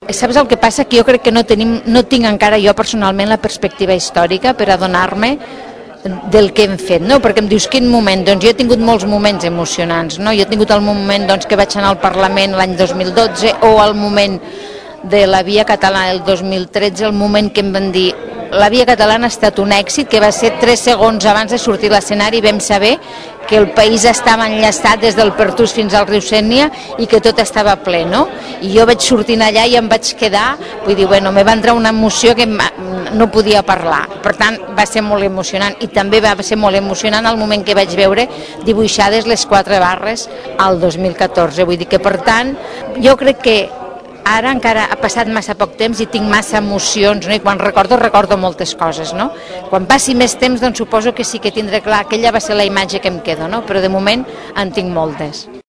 Saps el que passa? Que jo crec que no tinc encara jo personalment la perspectiva històrica per adonar-me del que hem fet, no? Perquè em dius quin moment, doncs jo he tingut molts moments emocionants, no? Jo he tingut el moment doncs, que vaig anar al Parlament l'any 2012 o el moment de la Via Catalana del 2013, el moment que em van dir la Via Catalana ha estat un èxit, que va ser 3 segons abans de sortir a l'escenari vam saber que el país estava enllaçat des del Pertús fins al riu Sénia i que tot estava ple, no? I jo vaig sortir allà i em vaig quedar, vull dir, bueno, me va entrar una emoció que no podia parlar, per tant va ser molt emocionant i també va ser molt emocionant el moment que vaig veure dibuixades les 4 barres al 2014, vull dir que per tant jo crec que ara encara ha passat massa poc temps i tinc massa emocions, no? I quan recordo moltes coses, no? Quan passi més temps, doncs suposo que sí que tindré clar, aquella va ser la imatge que em quedo, no? Però de moment en tinc moltes.